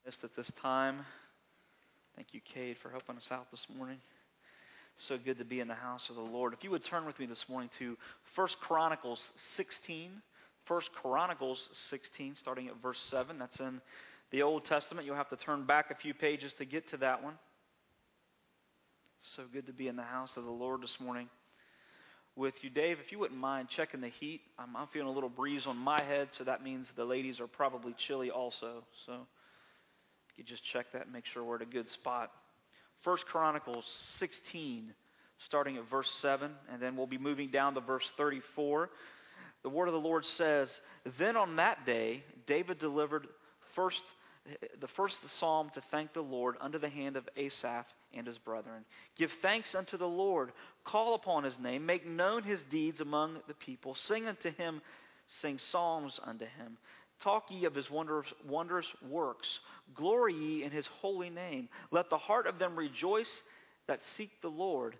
At this time. Thank you, Cade, for helping us out this morning. So good to be in the house of the Lord. If you would turn with me this morning to 1 Chronicles 16. 1 Chronicles 16, starting at verse 7. That's in the Old Testament. You'll have to turn back a few pages to get to that one. So good to be in the house of the Lord this morning with you. Dave, if you wouldn't mind checking the heat. I'm feeling a little breeze on my head, so that means the ladies are probably chilly also. So you just check that and make sure we're at a good spot. 1 Chronicles 16, starting at verse 7, and then we'll be moving down to verse 34. The word of the Lord says, "Then on that day, David delivered the first psalm to thank the Lord under the hand of Asaph and his brethren. Give thanks unto the Lord, call upon his name, make known his deeds among the people. Sing unto him, sing psalms unto him. Talk ye of his wondrous works. Glory ye in his holy name. Let the heart of them rejoice that seek the Lord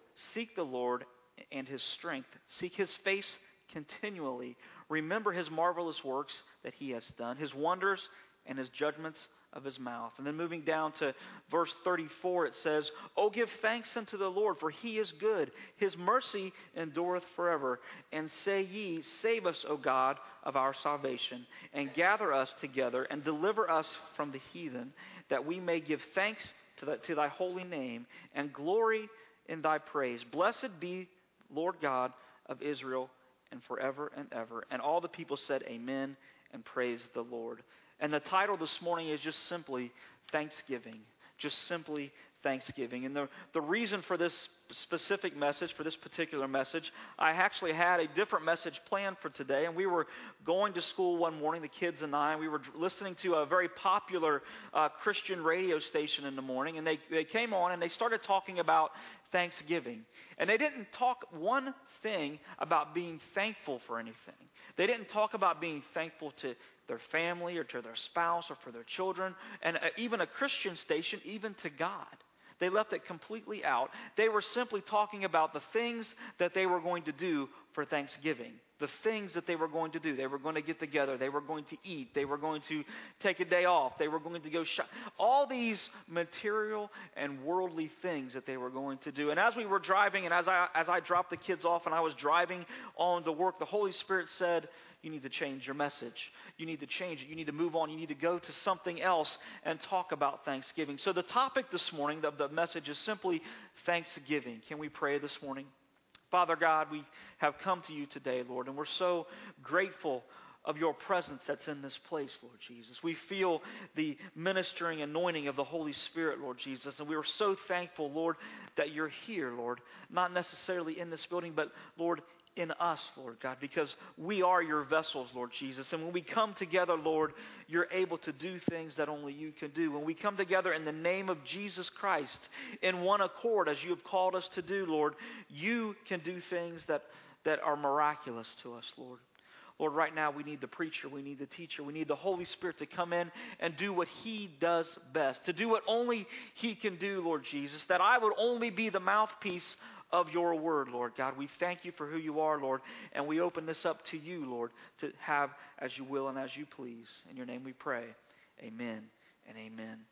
and his strength. Seek his face continually. Remember his marvelous works that he has done, his wonders and his judgments of his mouth." And then moving down to verse 34, it says, "O give thanks unto the Lord, for he is good. His mercy endureth forever. And say ye, Save us, O God of our salvation, and gather us together, and deliver us from the heathen, that we may give thanks to thy holy name, and glory in thy praise. Blessed be Lord God of Israel, and forever and ever." And all the people said, "Amen," and praised the Lord. And the title this morning is just simply Thanksgiving. Just simply Thanksgiving. And the reason for this specific message, for this particular message, I actually had a different message planned for today. And we were going to school one morning, the kids and I, and we were listening to a very popular Christian radio station in the morning. And they came on and they started talking about Thanksgiving. And they didn't talk one thing about being thankful for anything. They didn't talk about being thankful to their family or to their spouse or for their children, and even a Christian station, even to God. They left it completely out. They were simply talking about the things that they were going to do for Thanksgiving. The things that they were going to do. They were going to get together. They were going to eat. They were going to take a day off. They were going to go shop. All these material and worldly things that they were going to do. And as we were driving, and as I dropped the kids off and I was driving on to work, the Holy Spirit said, "You need to change your message. You need to change it. You need to move on. You need to go to something else and talk about Thanksgiving." So the topic this morning of the message is simply Thanksgiving. Can we pray this morning? Father God, we have come to you today, Lord, and we're so grateful of your presence that's in this place, Lord Jesus. We feel the ministering anointing of the Holy Spirit, Lord Jesus, and we are so thankful, Lord, that you're here, Lord, not necessarily in this building, but, Lord, in us, Lord God, because we are your vessels, Lord Jesus. And when we come together, Lord, you're able to do things that only you can do. When we come together in the name of Jesus Christ, in one accord, as you have called us to do, Lord, you can do things that are miraculous to us, Lord. Lord, right now we need the preacher, we need the teacher, we need the Holy Spirit to come in and do what he does best, to do what only he can do, Lord Jesus, that I would only be the mouthpiece of your word, Lord God. We thank you for who you are, Lord, and we open this up to you, Lord, to have as you will and as you please. In your name we pray. Amen and amen.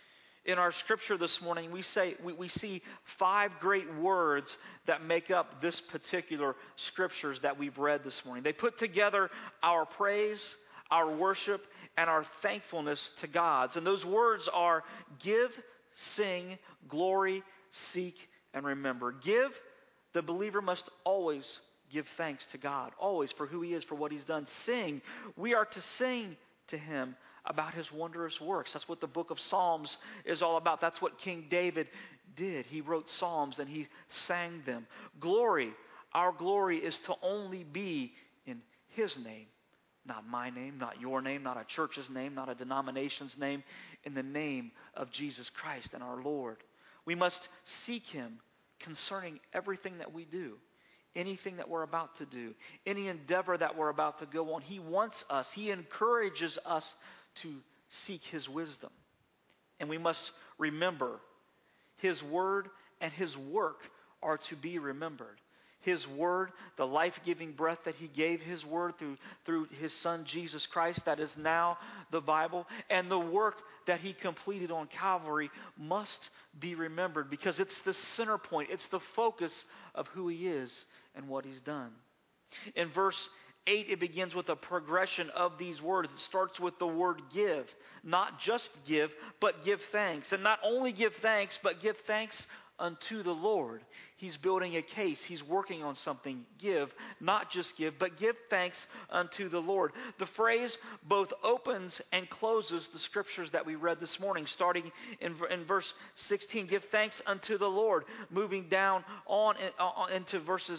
In our scripture this morning, we see 5 great words that make up this particular scriptures that we've read this morning. They put together our praise, our worship, and our thankfulness to God. And those words are give, sing, glory, seek, and remember. Give, the believer must always give thanks to God, always, for who he is, for what he's done. Sing, we are to sing to him about his wondrous works. That's what the book of Psalms is all about. That's what King David did. He wrote psalms and he sang them. Glory, our glory is to only be in his name. Not my name, not your name, not a church's name, not a denomination's name. In the name of Jesus Christ and our Lord. We must seek him concerning everything that we do, anything that we're about to do, any endeavor that we're about to go on. He wants us, he encourages us to seek his wisdom. And we must remember his word and his work are to be remembered. His Word, the life-giving breath that He gave His Word through His Son Jesus Christ, that is now the Bible, and the work that He completed on Calvary must be remembered because it's the center point, it's the focus of who He is and what He's done. In verse 8, it begins with a progression of these words. It starts with the word give. Not just give, but give thanks. And not only give thanks, but give thanks unto the Lord. He's building a case. He's working on something. Give, not just give, but give thanks unto the Lord. The phrase both opens and closes the scriptures that we read this morning, starting in verse 16. Give thanks unto the Lord. Moving down on into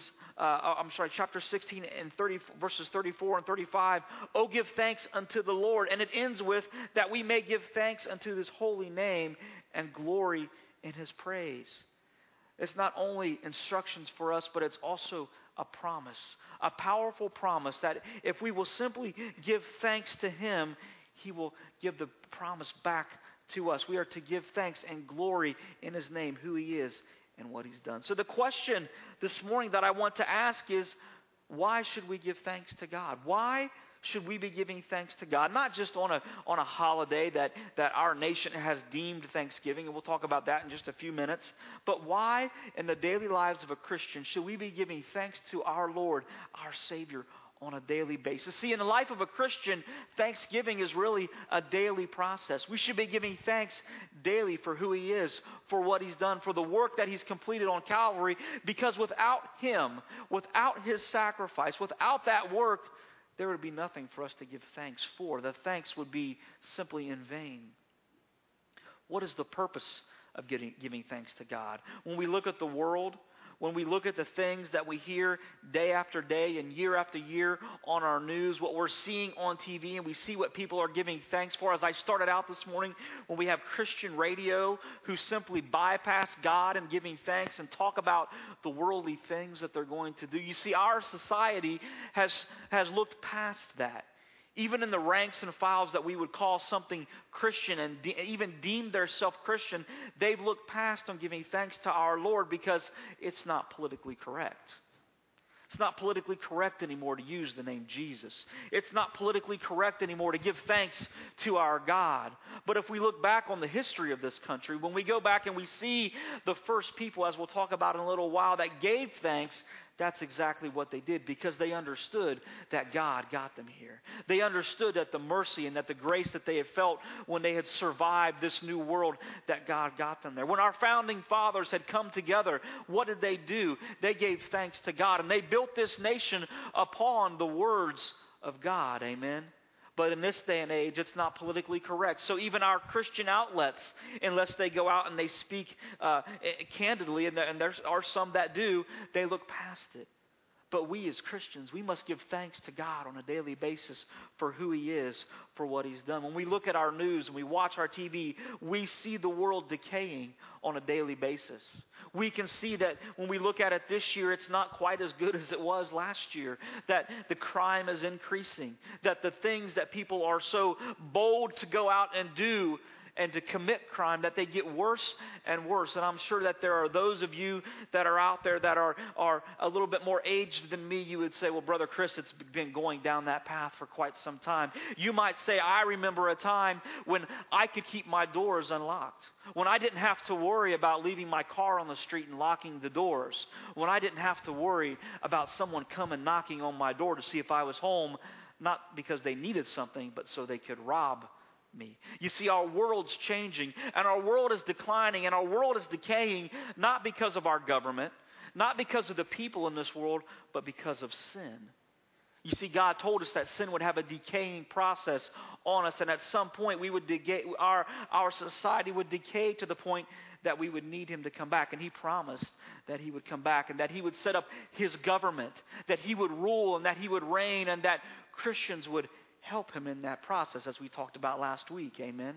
chapter 16 and verses 34 and 35. Oh, give thanks unto the Lord. And it ends with that we may give thanks unto His holy name and glory in His praise. It's not only instructions for us, but it's also a promise, a powerful promise that if we will simply give thanks to Him, He will give the promise back to us. We are to give thanks and glory in His name, who He is and what He's done. So the question this morning that I want to ask is, why should we give thanks to God? Why should we be giving thanks to God? Not just on a holiday that our nation has deemed Thanksgiving, and we'll talk about that in just a few minutes. But why in the daily lives of a Christian should we be giving thanks to our Lord, our Savior, on a daily basis? See, in the life of a Christian, Thanksgiving is really a daily process. We should be giving thanks daily for who He is, for what He's done, for the work that He's completed on Calvary, because without Him, without His sacrifice, without that work, there would be nothing for us to give thanks for. The thanks would be simply in vain. What is the purpose of giving thanks to God? When we look at the world, when we look at the things that we hear day after day and year after year on our news, what we're seeing on TV, and we see what people are giving thanks for. As I started out this morning, when we have Christian radio who simply bypass God and giving thanks and talk about the worldly things that they're going to do. You see, our society has looked past that. Even in the ranks and files that we would call something Christian and even deem themselves Christian, they've looked past on giving thanks to our Lord because it's not politically correct. It's not politically correct anymore to use the name Jesus. It's not politically correct anymore to give thanks to our God. But if we look back on the history of this country, when we go back and we see the first people, as we'll talk about in a little while, that gave thanks, that's exactly what they did because they understood that God got them here. They understood that the mercy and that the grace that they had felt when they had survived this new world, that God got them there. When our founding fathers had come together, what did they do? They gave thanks to God, and they built this nation upon the words of God. Amen. But in this day and age, it's not politically correct. So even our Christian outlets, unless they go out and they speak candidly, and there are some that do, they look past it. But we as Christians, we must give thanks to God on a daily basis for who He is, for what He's done. When we look at our news and we watch our TV, we see the world decaying on a daily basis. We can see that when we look at it this year, it's not quite as good as it was last year. That the crime is increasing. That the things that people are so bold to go out and do and to commit crime, that they get worse and worse. And I'm sure that there are those of you that are out there that are a little bit more aged than me. You would say, well, Brother Chris, it's been going down that path for quite some time. You might say, I remember a time when I could keep my doors unlocked. When I didn't have to worry about leaving my car on the street and locking the doors. When I didn't have to worry about someone coming knocking on my door to see if I was home, not because they needed something, but so they could rob me. You see, our world's changing, and our world is declining, and our world is decaying, not because of our government, not because of the people in this world, but because of sin. You see, God told us that sin would have a decaying process on us, and at some point we would decay, our society would decay to the point that we would need Him to come back. And He promised that He would come back and that He would set up His government, that He would rule and that He would reign, and that Christians would help Him in that process, as we talked about last week. Amen.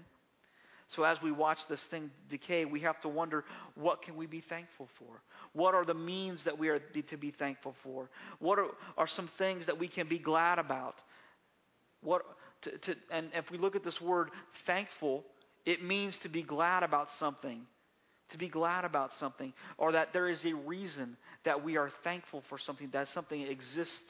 So as we watch this thing decay, we have to wonder, what can we be thankful for? What are the means that we are to be thankful for? What are some things that we can be glad about? And if we look at this word thankful, it means to be glad about something. to be glad about something, or that there is a reason that we are thankful for something, that something exists.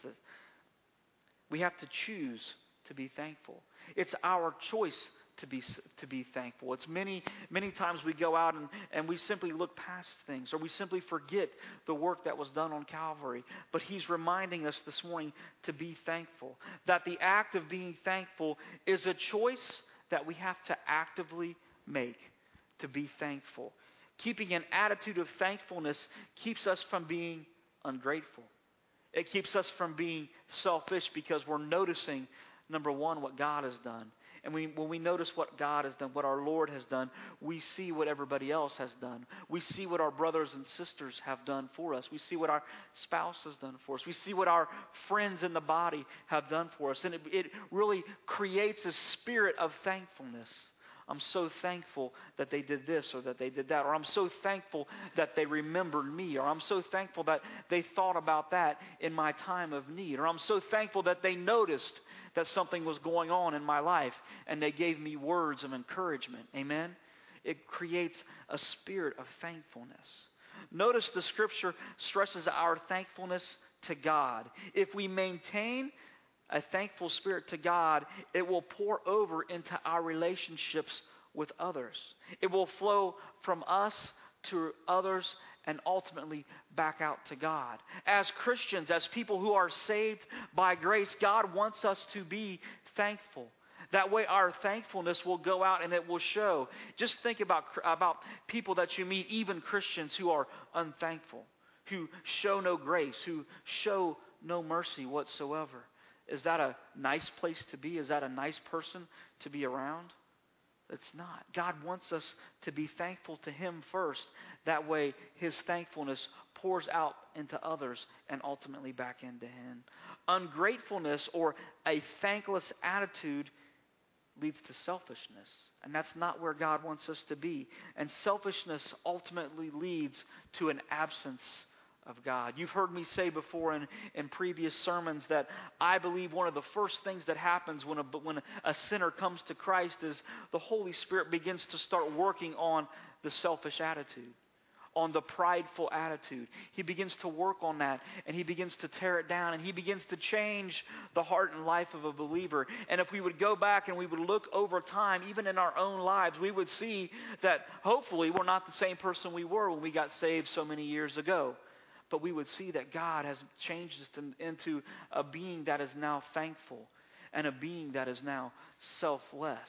We have to choose to be thankful. It's our choice to be thankful. It's many times we go out and we simply look past things, or we simply forget the work that was done on Calvary. But He's reminding us this morning to be thankful. That the act of being thankful is a choice that we have to actively make, to be thankful. Keeping an attitude of thankfulness keeps us from being ungrateful. It keeps us from being selfish, because we're noticing, number one, what God has done. And when we notice what God has done, what our Lord has done, we see what everybody else has done. We see what our brothers and sisters have done for us. We see what our spouse has done for us. We see what our friends in the body have done for us. And it really creates a spirit of thankfulness. I'm so thankful that they did this or that they did that. Or I'm so thankful that they remembered me. Or I'm so thankful that they thought about that in my time of need. Or I'm so thankful that they noticed that something was going on in my life and they gave me words of encouragement. Amen? It creates a spirit of thankfulness. Notice the Scripture stresses our thankfulness to God. If we maintain a thankful spirit to God, it will pour over into our relationships with others. It will flow from us to others and ultimately back out to God. As Christians, as people who are saved by grace, God wants us to be thankful. That way our thankfulness will go out and it will show. Just think about people that you meet, even Christians who are unthankful, who show no grace, who show no mercy whatsoever. Is that a nice place to be? Is that a nice person to be around? It's not. God wants us to be thankful to Him first. That way His thankfulness pours out into others and ultimately back into Him. Ungratefulness or a thankless attitude leads to selfishness. And that's not where God wants us to be. And selfishness ultimately leads to an absence of God. You've heard me say before in previous sermons that I believe one of the first things that happens when a sinner comes to Christ is the Holy Spirit begins to start working on the selfish attitude, on the prideful attitude. He begins to work on that, and He begins to tear it down, and He begins to change the heart and life of a believer. And if we would go back and we would look over time, even in our own lives, we would see that hopefully we're not the same person we were when we got saved so many years ago. But we would see that God has changed us into a being that is now thankful and a being that is now selfless.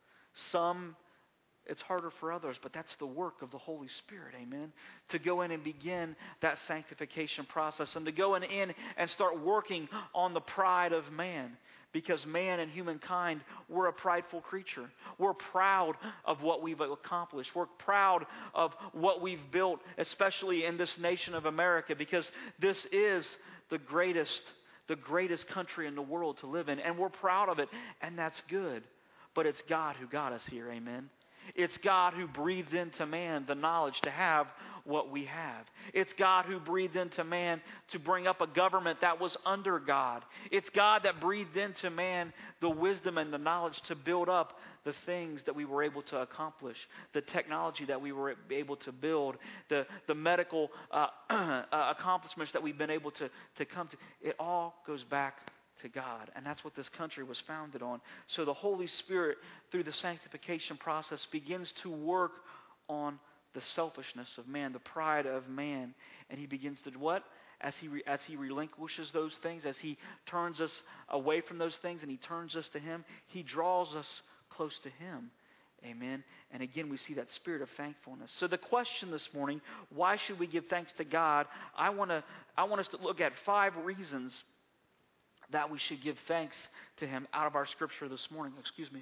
It's harder for others, but that's the work of the Holy Spirit, amen? To go in and begin that sanctification process and to go in and start working on the pride of man. Because man and humankind, we're a prideful creature. We're proud of what we've accomplished. We're proud of what we've built, especially in this nation of America, because this is the greatest country in the world to live in. And we're proud of it, and that's good. But it's God who got us here, amen? It's God who breathed into man the knowledge to have what we have. It's God who breathed into man to bring up a government that was under God. It's God that breathed into man the wisdom and the knowledge to build up the things that we were able to accomplish, the technology that we were able to build, the medical accomplishments that we've been able to come to. It all goes back to God. And that's what this country was founded on. So the Holy Spirit, through the sanctification process, begins to work on the selfishness of man, the pride of man. And He begins to what? As he relinquishes those things, as He turns us away from those things and He turns us to Him, He draws us close to Him. Amen. And again, we see that spirit of thankfulness. So the question this morning, why should we give thanks to God? I want us to look at 5 reasons that we should give thanks to Him out of our scripture this morning.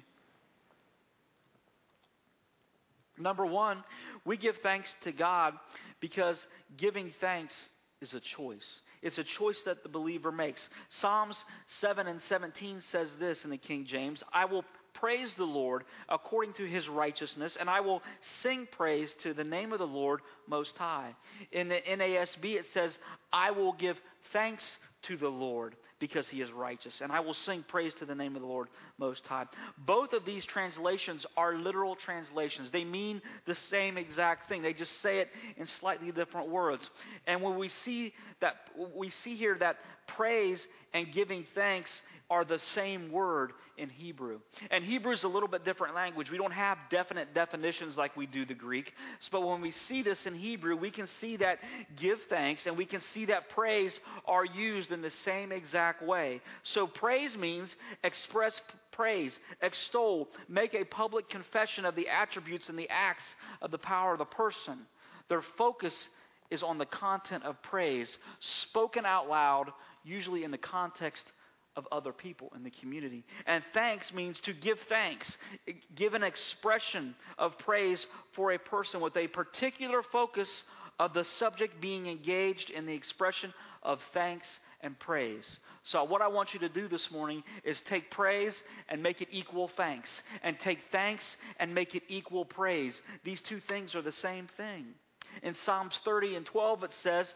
Number 1, we give thanks to God because giving thanks is a choice. It's a choice that the believer makes. Psalms 7:17 says this in the King James, I will praise the Lord according to His righteousness, and I will sing praise to the name of the Lord Most High. In the NASB it says, I will give thanks to the Lord because he is righteous. And I will sing praise to the name of the Lord Most High. Both of these translations are literal translations. They mean the same exact thing. They just say it in slightly different words. And when we see here that praise and giving thanks are the same word in Hebrew. And Hebrew is a little bit different language. We don't have definite definitions like we do the Greek. But when we see this in Hebrew, we can see that give thanks and we can see that praise are used in the same exact way. So praise means express praise, extol, make a public confession of the attributes and the acts of the power of the person. Their focus is on the content of praise, spoken out loud, usually in the context of other people in the community. And thanks means to give thanks, give an expression of praise for a person with a particular focus of the subject being engaged in the expression of thanks and praise. So what I want you to do this morning is take praise and make it equal thanks, and take thanks and make it equal praise. These two things are the same thing. In Psalms 30:12 it says,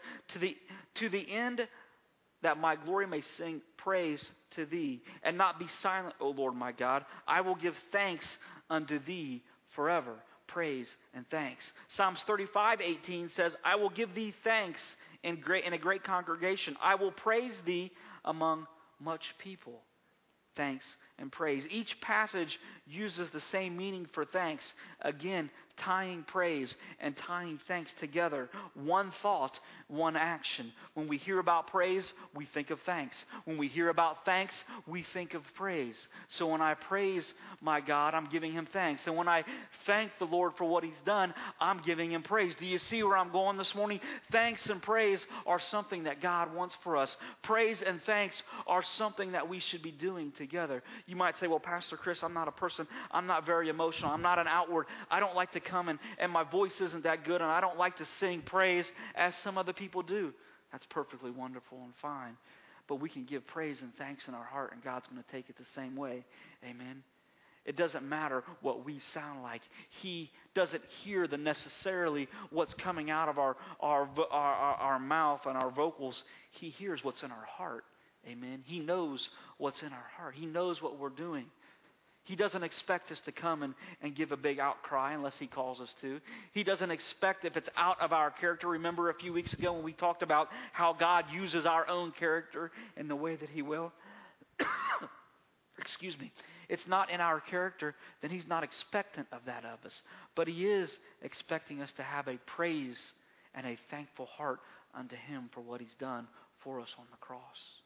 to the end that my glory may sing praise to thee, and not be silent, O Lord my God. I will give thanks unto thee forever. Praise and thanks. Psalms 35:18 says, I will give thee thanks in a great congregation. I will praise thee among much people. Thanks and praise. Each passage uses the same meaning for thanks. Again, tying praise and tying thanks together. One thought, one action. When we hear about praise, we think of thanks. When we hear about thanks, we think of praise. So when I praise my God, I'm giving him thanks. And when I thank the Lord for what he's done, I'm giving him praise. Do you see where I'm going this morning? Thanks and praise are something that God wants for us. Praise and thanks are something that we should be doing together. You might say, well, Pastor Chris, I'm not a person. I'm not very emotional. I'm not an outward. I don't like to come and my voice isn't that good, and I don't like to sing praise as some other people do. That's perfectly wonderful and fine. But we can give praise and thanks in our heart, and God's going to take it the same way. Amen. It doesn't matter what we sound like. He doesn't hear necessarily what's coming out of our mouth and our vocals. He hears what's in our heart. Amen. He knows what's in our heart. He knows what we're doing. He doesn't expect us to come and give a big outcry unless he calls us to. He doesn't expect if it's out of our character. Remember a few weeks ago when we talked about how God uses our own character in the way that he will? Excuse me. It's not in our character, then he's not expectant of that of us. But he is expecting us to have a praise and a thankful heart unto him for what he's done for us on the cross.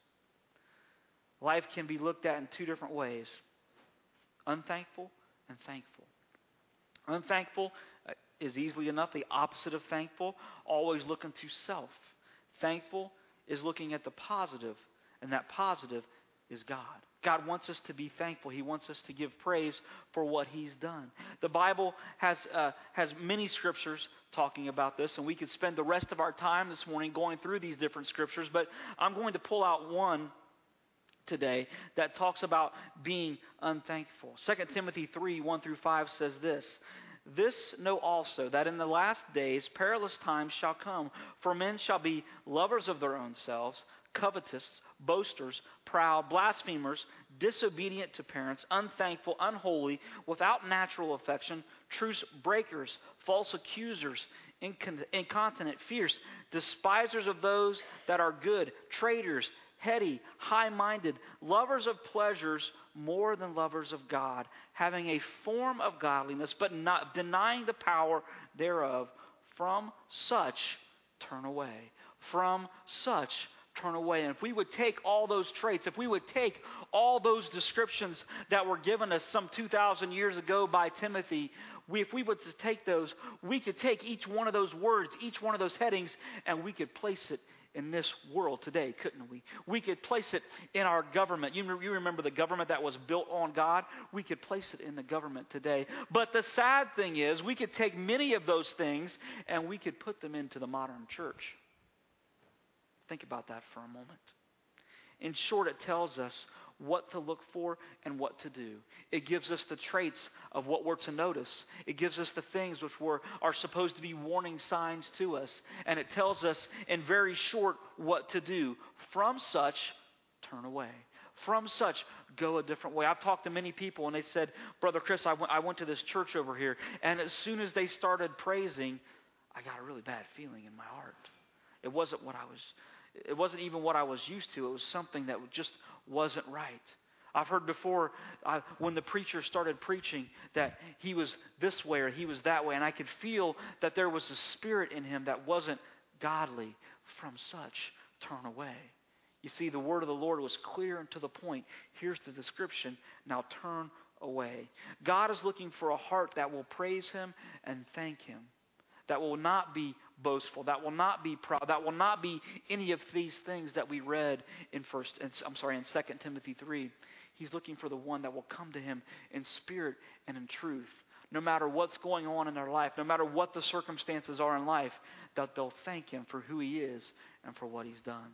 Life can be looked at in two different ways. Unthankful and thankful. Unthankful is easily enough the opposite of thankful, always looking to self. Thankful is looking at the positive, and that positive is God. God wants us to be thankful. He wants us to give praise for what he's done. The Bible has many scriptures talking about this, and we could spend the rest of our time this morning going through these different scriptures, but I'm going to pull out one today that talks about being unthankful. 2 Timothy 3:1-5 says this, This know also, that in the last days perilous times shall come, for men shall be lovers of their own selves, covetous, boasters, proud, blasphemers, disobedient to parents, unthankful, unholy, without natural affection, truce breakers, false accusers, incontinent, fierce, despisers of those that are good, traitors, heady, high-minded, lovers of pleasures more than lovers of God, having a form of godliness, but not denying the power thereof. From such turn away. From such turn away. And if we would take all those traits, if we would take all those descriptions that were given us some 2,000 years ago by Timothy, if we would take those, we could take each one of those words, each one of those headings, and we could place it in this world today, couldn't we? We could place it in our government. You remember the government that was built on God? We could place it in the government today. But the sad thing is, we could take many of those things and we could put them into the modern church. Think about that for a moment. In short, it tells us what to look for and what to do. It gives us the traits of what we're to notice. It gives us the things which are supposed to be warning signs to us. And it tells us in very short what to do. From such, turn away. From such, go a different way. I've talked to many people and they said, Brother Chris, I went to this church over here, and as soon as they started praising, I got a really bad feeling in my heart. It wasn't even what I was used to. It was something that just wasn't right. I've heard before when the preacher started preaching that he was this way or he was that way, and I could feel that there was a spirit in him that wasn't godly. From such, turn away. You see, the word of the Lord was clear and to the point. Here's the description. Now turn away. God is looking for a heart that will praise Him and thank Him. That will not be boastful. That will not be proud. That will not be any of these things that we read in 2 Timothy 3. He's looking for the one that will come to Him in spirit and in truth. No matter what's going on in their life, no matter what the circumstances are in life, that they'll thank Him for who He is and for what He's done.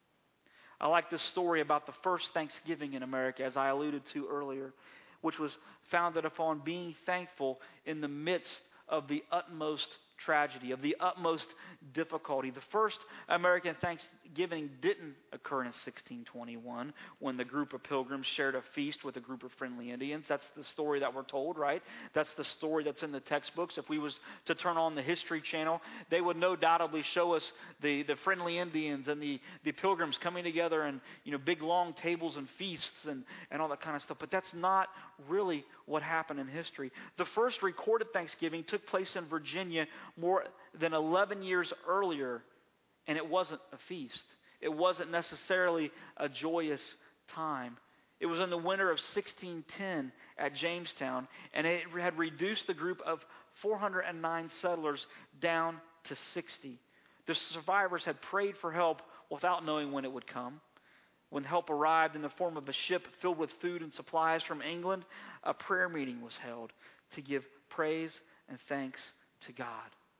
I like this story about the first Thanksgiving in America, as I alluded to earlier, which was founded upon being thankful in the midst of the utmost tragedy, of the utmost difficulty. The first American Thanksgiving didn't occur in 1621 when the group of pilgrims shared a feast with a group of friendly Indians. That's the story that we're told, right? That's the story that's in the textbooks. If we was to turn on the History Channel, they would no doubtably show us the friendly Indians and the pilgrims coming together and big long tables and feasts and all that kind of stuff. But that's not really what happened in history. The first recorded Thanksgiving took place in Virginia more than 11 years earlier, and it wasn't a feast. It wasn't necessarily a joyous time. It was in the winter of 1610 at Jamestown, and it had reduced the group of 409 settlers down to 60. The survivors had prayed for help without knowing when it would come. When help arrived in the form of a ship filled with food and supplies from England, a prayer meeting was held to give praise and thanks to God.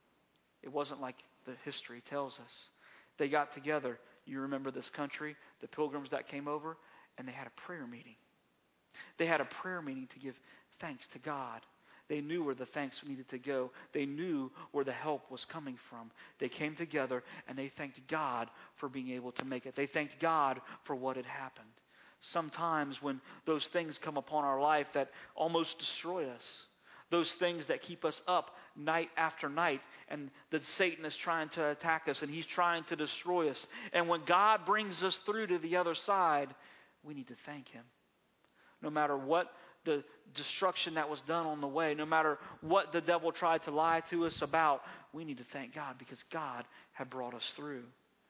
It wasn't like the history tells us. They got together. You remember this country, the pilgrims that came over, and they had a prayer meeting. They had a prayer meeting to give thanks to God. They knew where the thanks needed to go. They knew where the help was coming from. They came together and they thanked God for being able to make it. They thanked God for what had happened. Sometimes when those things come upon our life that almost destroy us, those things that keep us up night after night, and that Satan is trying to attack us and he's trying to destroy us. And when God brings us through to the other side, we need to thank Him. No matter what the destruction that was done on the way, no matter what the devil tried to lie to us about, we need to thank God because God had brought us through.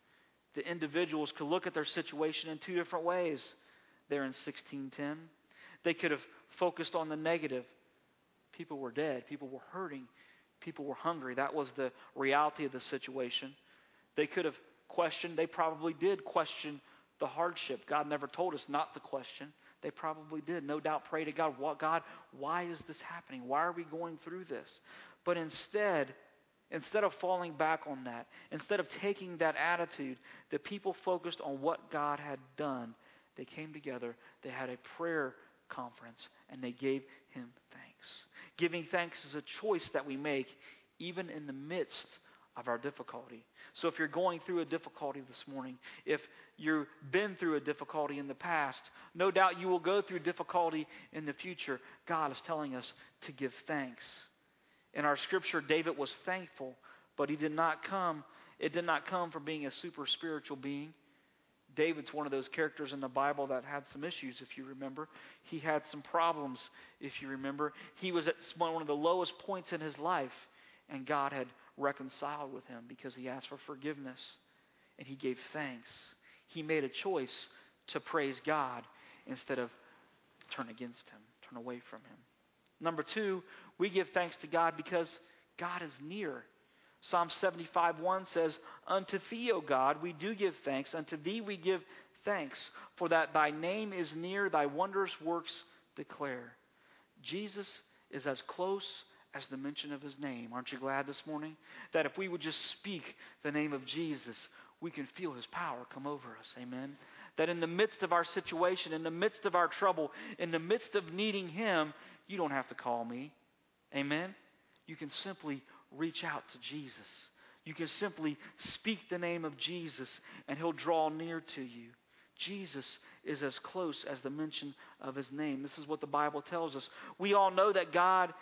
The individuals could look at their situation in two different ways there in 1610. They could have focused on the negative. People were dead. People were hurting. People were hungry. That was the reality of the situation. They could have questioned. They probably did question the hardship. God never told us not to question. They probably did. No doubt pray to God, God, why is this happening? Why are we going through this? But instead of falling back on that, instead of taking that attitude, the people focused on what God had done. They came together. They had a prayer conference, and they gave Him thanks. Giving thanks is a choice that we make even in the midst of our difficulty. So if you're going through a difficulty this morning, if you've been through a difficulty in the past, no doubt you will go through difficulty in the future. God is telling us to give thanks. In our scripture, David was thankful, but it did not come from being a super spiritual being. David's one of those characters in the Bible that had some issues, if you remember. He had some problems, if you remember. He was at one of the lowest points in his life, and God had reconciled with him because he asked for forgiveness, and he gave thanks. He made a choice to praise God instead of turn against Him, turn away from Him. Number two, we give thanks to God because God is near. Psalm 75:1 says, Unto Thee, O God, we do give thanks. Unto Thee we give thanks, for that Thy name is near, Thy wondrous works declare. Jesus is as close as the mention of His name. Aren't you glad this morning? That if we would just speak the name of Jesus, we can feel His power come over us. Amen? That in the midst of our situation, in the midst of our trouble, in the midst of needing Him, you don't have to call me. Amen? You can simply reach out to Jesus. You can simply speak the name of Jesus and He'll draw near to you. Jesus is as close as the mention of his name. This is what the Bible tells us. We all know that God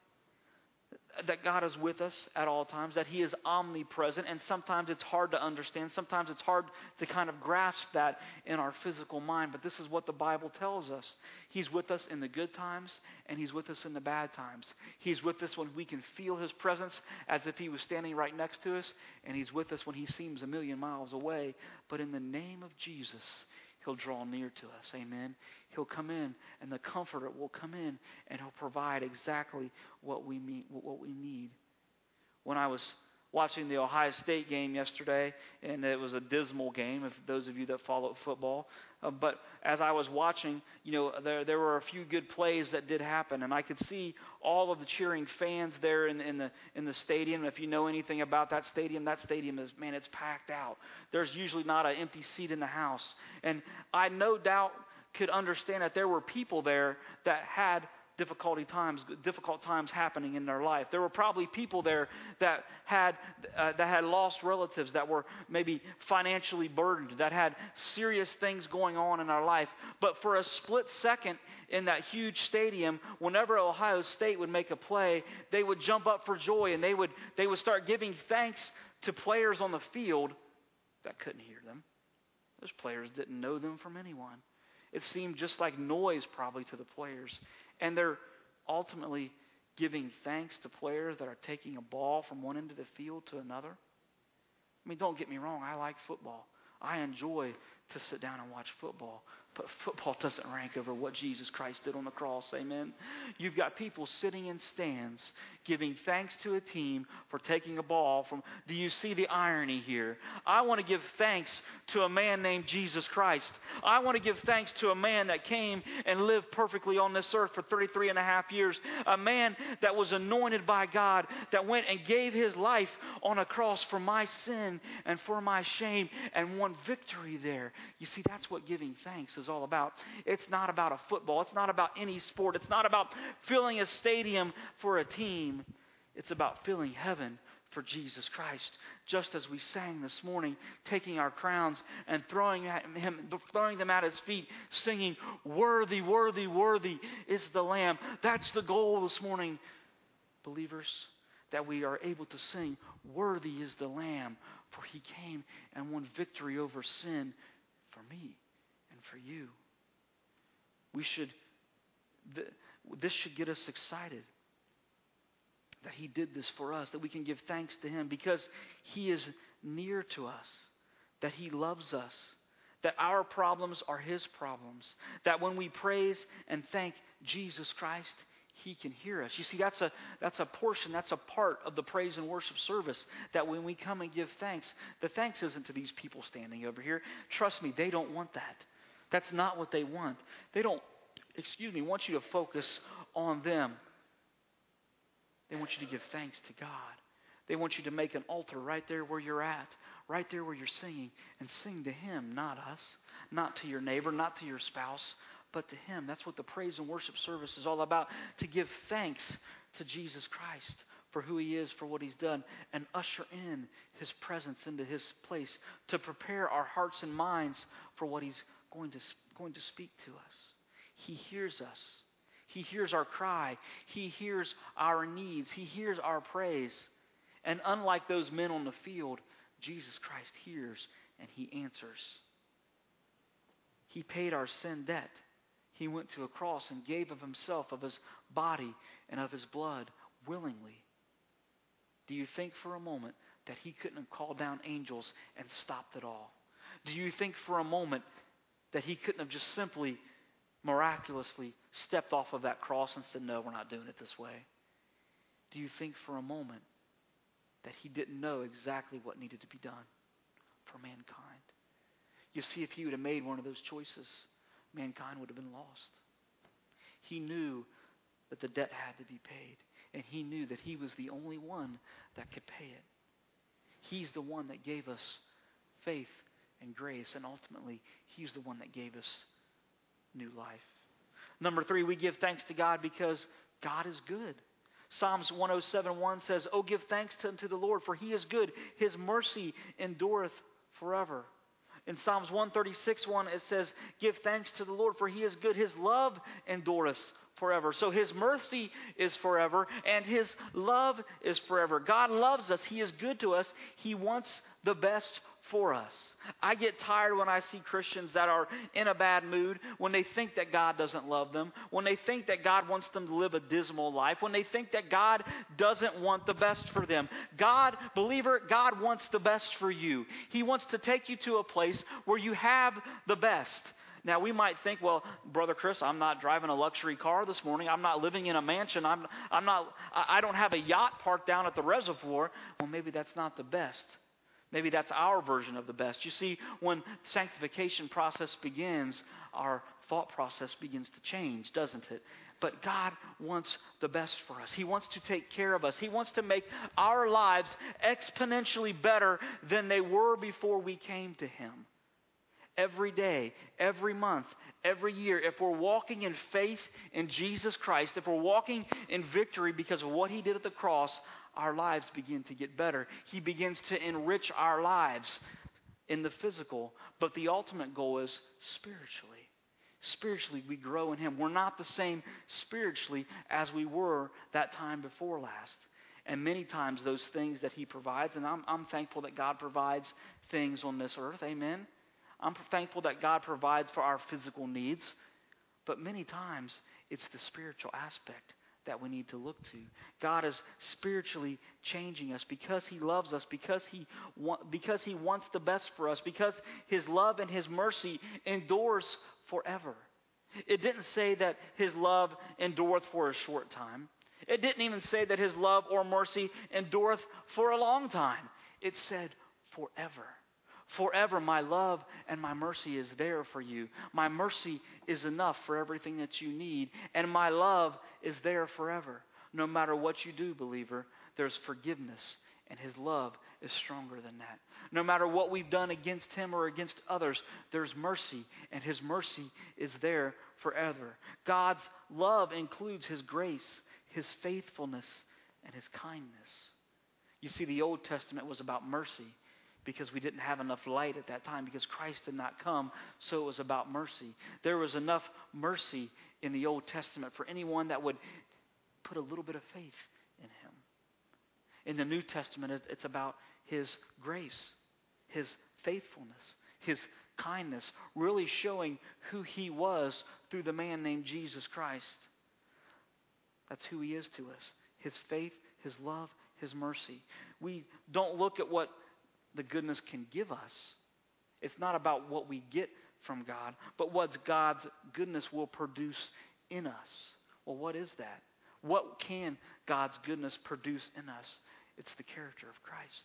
is with us at all times, that he is omnipresent, and sometimes it's hard to understand. Sometimes it's hard to kind of grasp that in our physical mind, but this is what the Bible tells us. He's with us in the good times, and he's with us in the bad times. He's with us when we can feel his presence as if he was standing right next to us, and he's with us when he seems a million miles away. But in the name of Jesus, he'll draw near to us. Amen. He'll come in, and the Comforter will come in, and he'll provide exactly what we need. When I was watching the Ohio State game yesterday, and it was a dismal game, if those of you that follow football. But as I was watching, there were a few good plays that did happen, and I could see all of the cheering fans there in the stadium. If you know anything about that stadium is, man, it's packed out. There's usually not an empty seat in the house. And I no doubt could understand that there were people there that had difficult times happening in their life. There were probably people there that had lost relatives, that were maybe financially burdened, that had serious things going on in our life. But for a split second in that huge stadium, whenever Ohio State would make a play, they would jump up for joy, and they would start giving thanks to players on the field that couldn't hear them. Those players didn't know them from anyone. It seemed just like noise probably to the players. And they're ultimately giving thanks to players that are taking a ball from one end of the field to another. I mean, don't get me wrong. I like football. I enjoy to sit down and watch football. But football doesn't rank over what Jesus Christ did on the cross. Amen. You've got people sitting in stands giving thanks to a team for taking a ball from. Do you see the irony here? I want to give thanks to a man named Jesus Christ. I want to give thanks to a man that came and lived perfectly on this earth for 33 and a half years. A man that was anointed by God, that went and gave his life on a cross for my sin and for my shame and won victory there. You see, that's what giving thanks is all about. It's not about a football. It's not about any sport. It's not about filling a stadium for a team. It's about filling heaven for Jesus Christ. Just as we sang this morning, taking our crowns and throwing them at his feet, singing, "Worthy, worthy, worthy is the Lamb." That's the goal this morning, believers, that we are able to sing, "Worthy is the Lamb, for he came and won victory over sin for me and for you." This should get us excited that he did this for us, that we can give thanks to him because he is near to us, that he loves us, that our problems are his problems, that when we praise and thank Jesus Christ, he can hear us. You see, that's a portion, that's a part of the praise and worship service, that when we come and give thanks, the thanks isn't to these people standing over here. Trust me, they don't want that. That's not what they want. They don't, want you to focus on them. They want you to give thanks to God. They want you to make an altar right there where you're at, right there where you're singing, and sing to him, not us, not to your neighbor, not to your spouse, but to him. That's what the praise and worship service is all about, to give thanks to Jesus Christ for who he is, for what he's done, and usher in his presence into his place, to prepare our hearts and minds for what he's going to speak to us. He hears us. He hears our cry. He hears our needs. He hears our praise. And unlike those men on the field, Jesus Christ hears and he answers. He paid our sin debt. He went to a cross and gave of himself, of his body and of his blood willingly. Do you think for a moment that he couldn't have called down angels and stopped it all? Do you think for a moment that he couldn't have just simply, miraculously stepped off of that cross and said, "No, we're not doing it this way"? Do you think for a moment that he didn't know exactly what needed to be done for mankind? You see, if he would have made one of those choices, mankind would have been lost. He knew that the debt had to be paid, and he knew that he was the only one that could pay it. He's the one that gave us faith and grace, and ultimately, he's the one that gave us new life. Number 3, we give thanks to God because God is good. Psalms 107:1 says, "Oh, give thanks unto the Lord, for he is good. His mercy endureth forever." In Psalms 136:1, it says, "Give thanks to the Lord, for He is good. His love endureth forever." So His mercy is forever, and His love is forever. God loves us. He is good to us. He wants the best for us. I get tired when I see Christians that are in a bad mood, when they think that God doesn't love them, when they think that God wants them to live a dismal life, when they think that God doesn't want the best for them. God, believer, God wants the best for you. He wants to take you to a place where you have the best. Now, we might think, well, Brother Chris, I'm not driving a luxury car this morning. I'm not living in a mansion. I don't have a yacht parked down at the reservoir. Well, maybe that's not the best. Maybe that's our version of the best. You see, when the sanctification process begins, our thought process begins to change, doesn't it? But God wants the best for us. He wants to take care of us. He wants to make our lives exponentially better than they were before we came to Him. Every day, every month, every year, if we're walking in faith in Jesus Christ, if we're walking in victory because of what He did at the cross, our lives begin to get better. He begins to enrich our lives in the physical, but the ultimate goal is spiritually. Spiritually, we grow in Him. We're not the same spiritually as we were that time before last. And many times those things that He provides, and I'm thankful that God provides things on this earth, amen? I'm thankful that God provides for our physical needs, but many times it's the spiritual aspect that we need to look to. God is spiritually changing us because He loves us, because He wants the best for us, because His love and His mercy endures forever. It didn't say that His love endureth for a short time. It didn't even say that His love or mercy endureth for a long time. It said forever. Forever my love and my mercy is there for you. My mercy is enough for everything that you need. And my love is there forever. No matter what you do, believer, there's forgiveness. And His love is stronger than that. No matter what we've done against Him or against others, there's mercy. And His mercy is there forever. God's love includes His grace, His faithfulness, and His kindness. You see, the Old Testament was about mercy, because we didn't have enough light at that time, because Christ did not come, so it was about mercy. There was enough mercy in the Old Testament for anyone that would put a little bit of faith in Him. In the New Testament, it's about His grace, His faithfulness, His kindness, really showing who He was through the man named Jesus Christ. That's who He is to us. His faith, His love, His mercy. We don't look at what the goodness can give us. It's not about what we get from God, but what God's goodness will produce in us. Well, what is that? What can God's goodness produce in us? It's the character of Christ.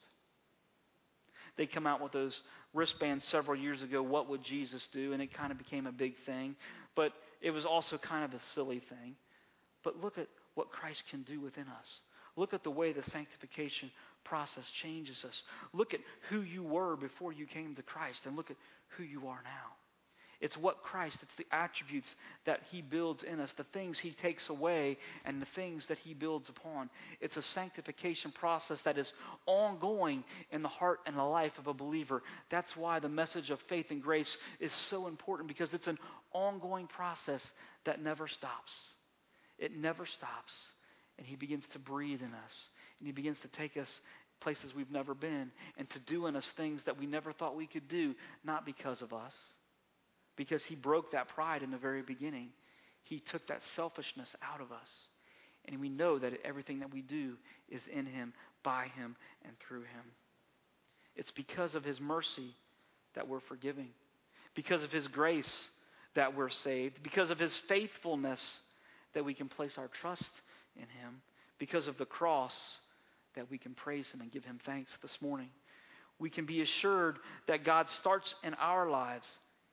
They come out with those wristbands several years ago, "What would Jesus do?" And it kind of became a big thing, but it was also kind of a silly thing. But look at what Christ can do within us. Look at the way the sanctification process changes us. Look at who you were before you came to Christ, and look at who you are now. It's what Christ, it's the attributes that He builds in us, the things He takes away, and the things that He builds upon. It's a sanctification process that is ongoing in the heart and the life of a believer. That's why the message of faith and grace is so important, because it's an ongoing process that never stops. It never stops. And He begins to breathe in us. And He begins to take us places we've never been, and to do in us things that we never thought we could do, not because of us. Because He broke that pride in the very beginning. He took that selfishness out of us. And we know that everything that we do is in Him, by Him, and through Him. It's because of His mercy that we're forgiving. Because of His grace that we're saved. Because of His faithfulness that we can place our trust in Him. Because of the cross that we can praise Him and give Him thanks this morning. We can be assured that God starts in our lives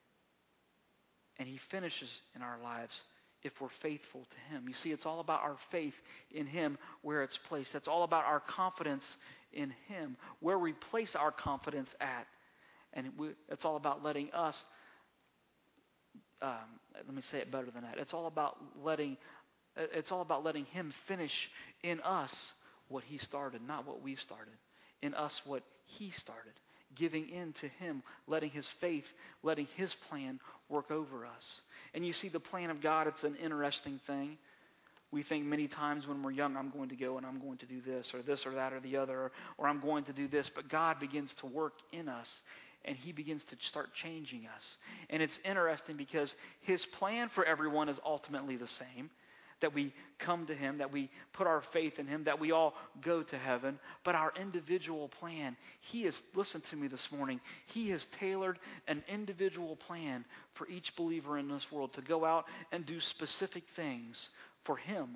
and He finishes in our lives if we're faithful to Him. You see, it's all about our faith in Him, where it's placed. It's all about our confidence in Him, where we place our confidence at. And it's all about letting us, let me say it better than that. It's all about letting Him finish in us what He started, not what we've started. In us what He started. giving in to Him, letting His faith, letting His plan work over us. And you see, the plan of God, it's an interesting thing. We think many times when we're young, I'm going to go and I'm going to do this or that or the other, or I'm going to do this. But God begins to work in us, and He begins to start changing us. And it's interesting because His plan for everyone is ultimately the same, that we come to Him, that we put our faith in Him, that we all go to heaven. But our individual plan, He has, listen to me this morning, He has tailored an individual plan for each believer in this world to go out and do specific things for Him.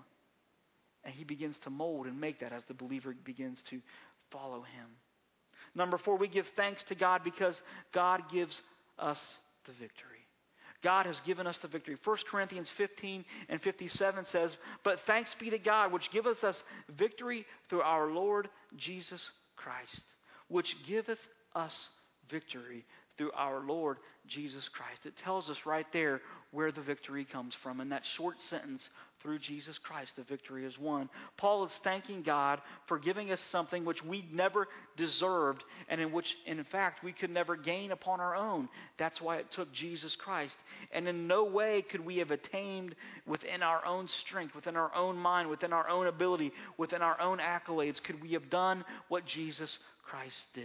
And He begins to mold and make that as the believer begins to follow Him. Number 4, we give thanks to God because God gives us the victory. God has given us the victory. 1 Corinthians 15 and 57 says, "But thanks be to God, which giveth us victory through our Lord Jesus Christ." Which giveth us victory through our Lord Jesus Christ. It tells us right there where the victory comes from. In that short sentence, through Jesus Christ, the victory is won. Paul is thanking God for giving us something which we never deserved, and in which, in fact, we could never gain upon our own. That's why it took Jesus Christ. And in no way could we have attained within our own strength, within our own mind, within our own ability, within our own accolades, could we have done what Jesus Christ did.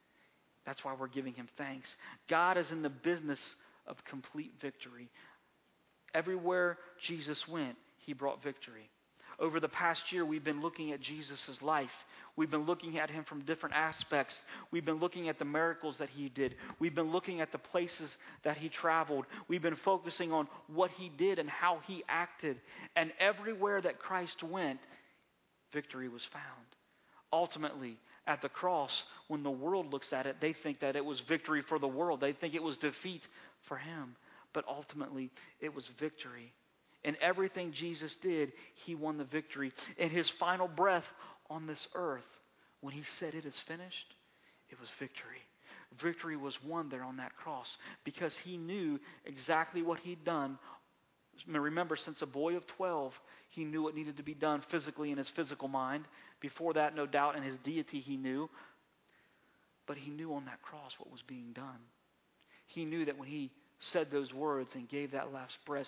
That's why we're giving Him thanks. God is in the business of complete victory. Everywhere Jesus went, He brought victory. Over the past year, we've been looking at Jesus' life. We've been looking at Him from different aspects. We've been looking at the miracles that He did. We've been looking at the places that He traveled. We've been focusing on what He did and how He acted. And everywhere that Christ went, victory was found. Ultimately, at the cross, when the world looks at it, they think that it was victory for the world. They think it was defeat for Him. But ultimately, it was victory. In everything Jesus did, He won the victory. In His final breath on this earth, when He said it is finished, it was victory. Victory was won there on that cross because He knew exactly what He'd done. Remember, since a boy of 12, He knew what needed to be done physically in His physical mind. Before that, no doubt, in His deity He knew. But He knew on that cross what was being done. He knew that when He said those words and gave that last breath,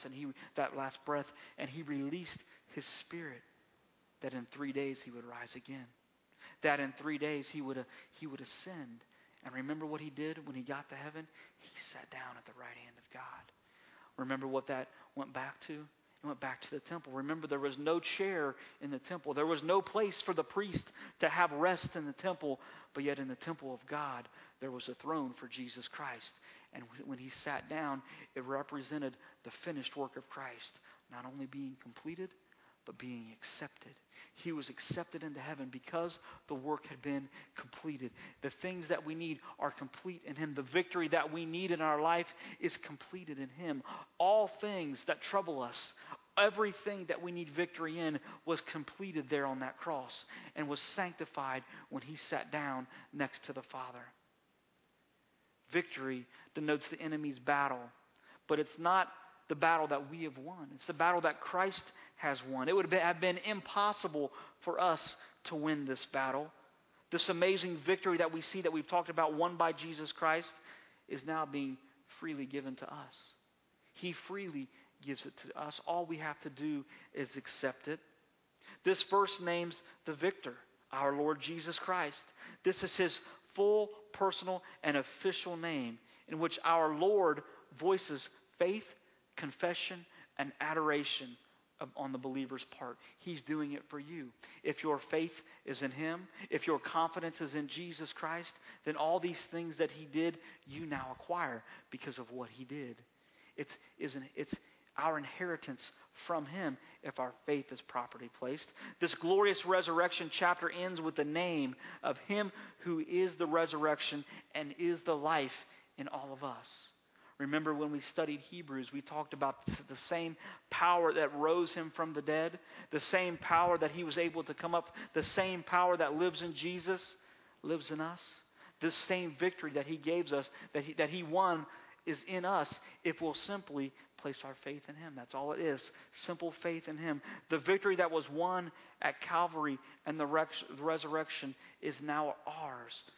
and He released His Spirit, that in 3 days He would rise again. That in 3 days He would ascend. And remember what He did when He got to heaven? He sat down at the right hand of God. Remember what that went back to? It went back to the temple. Remember, there was no chair in the temple. There was no place for the priest to have rest in the temple. But yet in the temple of God, there was a throne for Jesus Christ. And when He sat down, it represented the finished work of Christ, not only being completed, but being accepted. He was accepted into heaven because the work had been completed. The things that we need are complete in Him. The victory that we need in our life is completed in Him. All things that trouble us, everything that we need victory in was completed there on that cross and was sanctified when He sat down next to the Father. Victory denotes the enemy's battle, but it's not the battle that we have won. It's the battle that Christ has won. It would have been impossible for us to win this battle. This amazing victory that we see, that we've talked about, won by Jesus Christ, is now being freely given to us. He freely gives it to us. All we have to do is accept it. This verse names the victor, our Lord Jesus Christ. This is His full, personal, and official name, in which our Lord voices faith, confession, and adoration on the believer's part. He's doing it for you. If your faith is in Him, if your confidence is in Jesus Christ, then all these things that He did, you now acquire because of what He did. It's our inheritance from Him if our faith is properly placed. This glorious resurrection chapter ends with the name of Him who is the resurrection and is the life in all of us. Remember when we studied Hebrews, we talked about the same power that rose Him from the dead, the same power that He was able to come up, the same power that lives in Jesus lives in us. This same victory that He gave us, that He won, is in us if we'll simply place our faith in Him. That's all it is. Simple faith in Him. The victory that was won at Calvary and the resurrection is now ours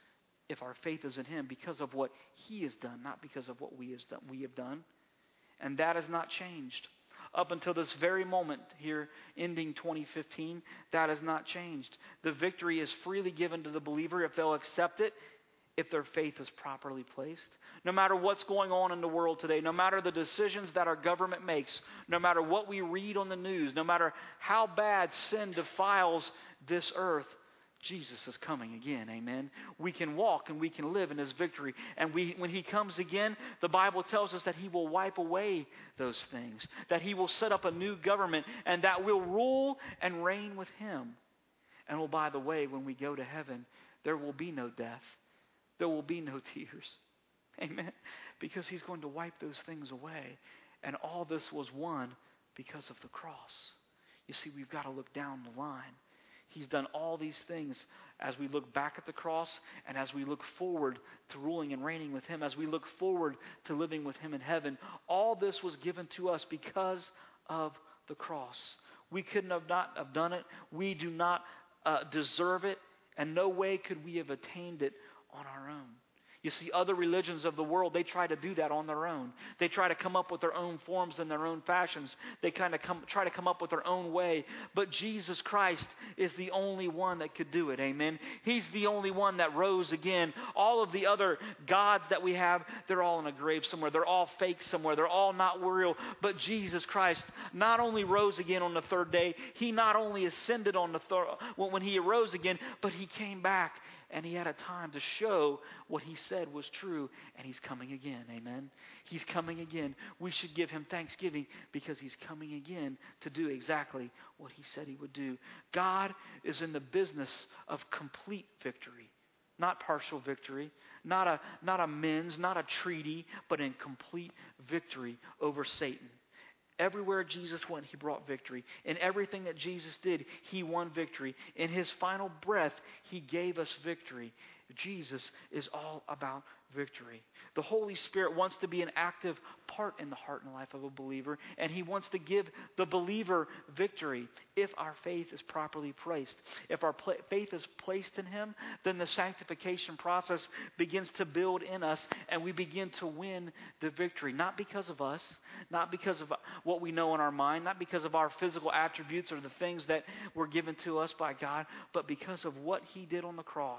if our faith is in Him because of what He has done, not because of what we have done. And that has not changed. Up until this very moment here, ending 2015, that has not changed. The victory is freely given to the believer if they'll accept it, if their faith is properly placed. No matter what's going on in the world today, no matter the decisions that our government makes, no matter what we read on the news, no matter how bad sin defiles this earth, Jesus is coming again, amen? We can walk and we can live in His victory. And when He comes again, the Bible tells us that He will wipe away those things, that He will set up a new government, and that we'll rule and reign with Him. And oh, by the way, when we go to heaven, there will be no death. There will be no tears, amen? Because He's going to wipe those things away. And all this was won because of the cross. You see, we've got to look down the line. He's done all these things as we look back at the cross and as we look forward to ruling and reigning with Him, as we look forward to living with Him in heaven. All this was given to us because of the cross. We couldn't have not have done it. We do not deserve it, and no way could we have attained it on our own. You see, other religions of the world, they try to do that on their own. They try to come up with their own forms and their own fashions. They try to come up with their own way. But Jesus Christ is the only one that could do it, amen? He's the only one that rose again. All of the other gods that we have, they're all in a grave somewhere. They're all fake somewhere. They're all not real. But Jesus Christ not only rose again on the third day, He not only ascended on the when He arose again, but He came back. And He had a time to show what He said was true. And He's coming again. Amen. He's coming again. We should give Him thanksgiving because He's coming again to do exactly what He said He would do. God is in the business of complete victory. Not partial victory. Not a amends, not a treaty, but in complete victory over Satan. Everywhere Jesus went, He brought victory. In everything that Jesus did, He won victory. In His final breath, He gave us victory. Jesus is all about victory. The Holy Spirit wants to be an active part in the heart and life of a believer, and He wants to give the believer victory if our faith is properly placed. If our faith is placed in Him, then the sanctification process begins to build in us, and we begin to win the victory. Not because of us, not because of what we know in our mind, not because of our physical attributes or the things that were given to us by God, but because of what He did on the cross.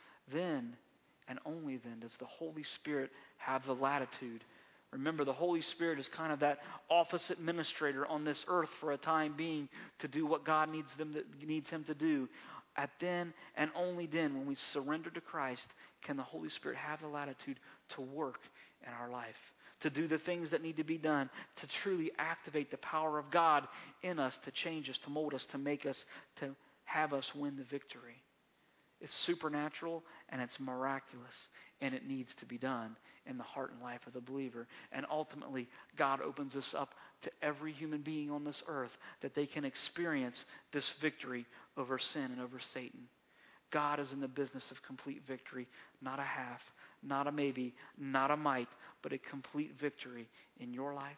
Then, and only then, does the Holy Spirit have the latitude. Remember, the Holy Spirit is kind of that office administrator on this earth for a time being to do what God needs Him to do. At then, and only then, when we surrender to Christ, can the Holy Spirit have the latitude to work in our life, to do the things that need to be done, to truly activate the power of God in us, to change us, to mold us, to make us, to have us win the victory. It's supernatural and it's miraculous, and it needs to be done in the heart and life of the believer. And ultimately, God opens us up to every human being on this earth that they can experience this victory over sin and over Satan. God is in the business of complete victory, not a half, not a maybe, not a might, but a complete victory in your life,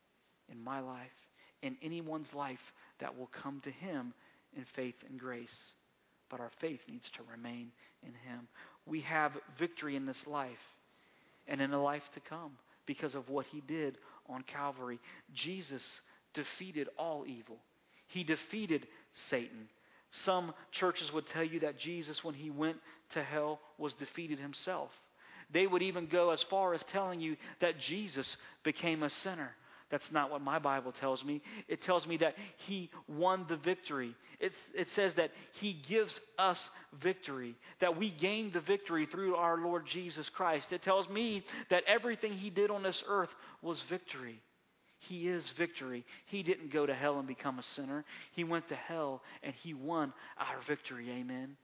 in my life, in anyone's life that will come to Him in faith and grace. But our faith needs to remain in Him. We have victory in this life and in the life to come because of what He did on Calvary. Jesus defeated all evil. He defeated Satan. Some churches would tell you that Jesus, when He went to hell, was defeated Himself. They would even go as far as telling you that Jesus became a sinner. That's not what my Bible tells me. It tells me that He won the victory. It says that He gives us victory, that we gain the victory through our Lord Jesus Christ. It tells me that everything He did on this earth was victory. He is victory. He didn't go to hell and become a sinner. He went to hell and He won our victory. Amen.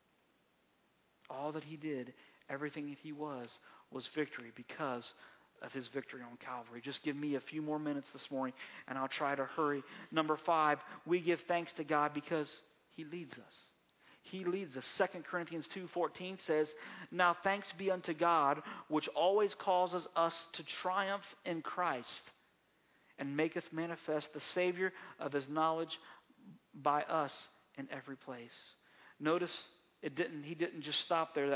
All that He did, everything that He was victory because of His victory on Calvary. Just give me a few more minutes this morning and I'll try to hurry. Number 5, we give thanks to God because He leads us. He leads us. 2 Corinthians 2:14 says, "Now thanks be unto God, which always causes us to triumph in Christ, and maketh manifest the Savior of His knowledge by us in every place." Notice He didn't just stop there, that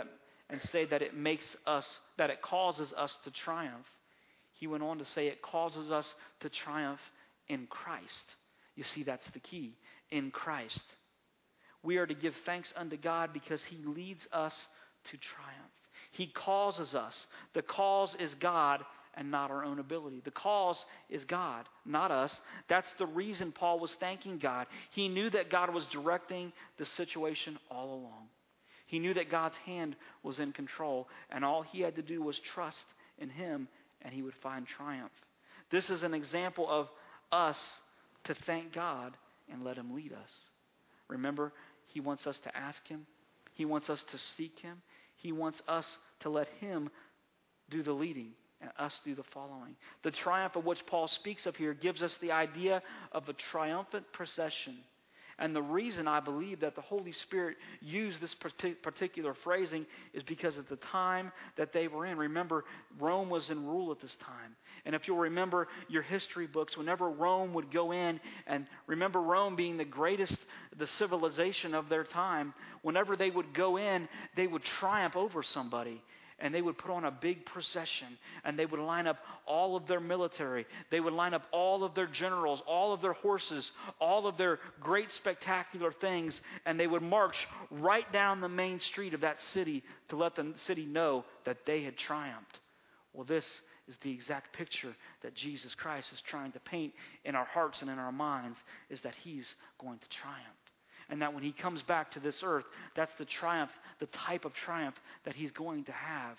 and say that it causes us to triumph. He went on to say it causes us to triumph in Christ. You see, that's the key. In Christ. We are to give thanks unto God because He leads us to triumph. He causes us. The cause is God and not our own ability. The cause is God, not us. That's the reason Paul was thanking God. He knew that God was directing the situation all along. He knew that God's hand was in control, and all he had to do was trust in Him, and he would find triumph. This is an example of us to thank God and let Him lead us. Remember, He wants us to ask Him. He wants us to seek Him. He wants us to let Him do the leading and us do the following. The triumph of which Paul speaks of here gives us the idea of a triumphant procession. And the reason I believe that the Holy Spirit used this particular phrasing is because of the time that they were in. Remember, Rome was in rule at this time. And if you'll remember your history books, whenever Rome would go in, and remember Rome being the civilization of their time, whenever they would go in, they would triumph over somebody. And they would put on a big procession, and they would line up all of their military. They would line up all of their generals, all of their horses, all of their great spectacular things, and they would march right down the main street of that city to let the city know that they had triumphed. Well, this is the exact picture that Jesus Christ is trying to paint in our hearts and in our minds, is that He's going to triumph. And that when He comes back to this earth, that's the triumph, the type of triumph that He's going to have.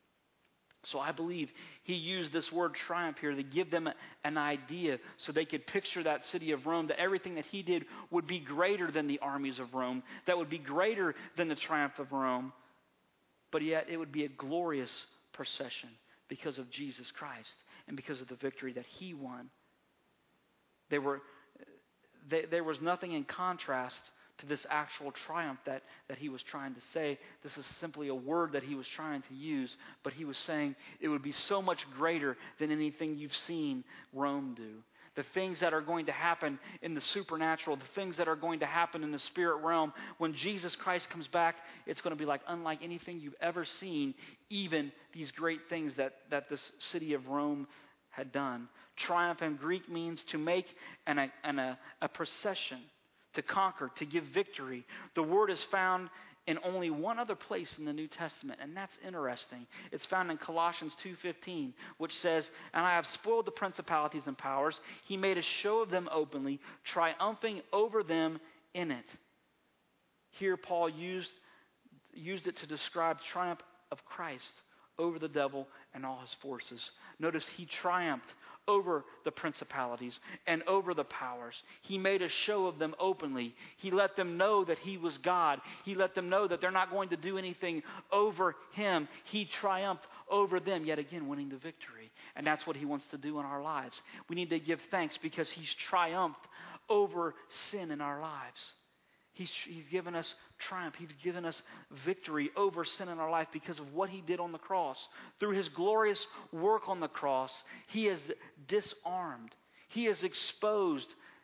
So I believe He used this word triumph here to give them an idea so they could picture that city of Rome, that everything that He did would be greater than the armies of Rome, that would be greater than the triumph of Rome, but yet it would be a glorious procession because of Jesus Christ and because of the victory that He won. There was nothing in contrast to this actual triumph that He was trying to say. This is simply a word that He was trying to use, but He was saying it would be so much greater than anything you've seen Rome do. The things that are going to happen in the supernatural, the things that are going to happen in the spirit realm, when Jesus Christ comes back, it's going to be like unlike anything you've ever seen, even these great things that this city of Rome had done. Triumph in Greek means to make a procession, to conquer, to give victory. The word is found in only one other place in the New Testament, and that's interesting. It's found in Colossians 2:15, which says, "And I have spoiled the principalities and powers. He made a show of them openly, triumphing over them in it." Here Paul used it to describe triumph of Christ over the devil and all his forces. Notice He triumphed over the principalities and over the powers. He made a show of them openly. He let them know that He was God. He let them know that they're not going to do anything over Him. He triumphed over them, yet again winning the victory. And that's what He wants to do in our lives. We need to give thanks because He's triumphed over sin in our lives. He's given us triumph. He's given us victory over sin in our life because of what He did on the cross. Through His glorious work on the cross, He has disarmed. He has exposed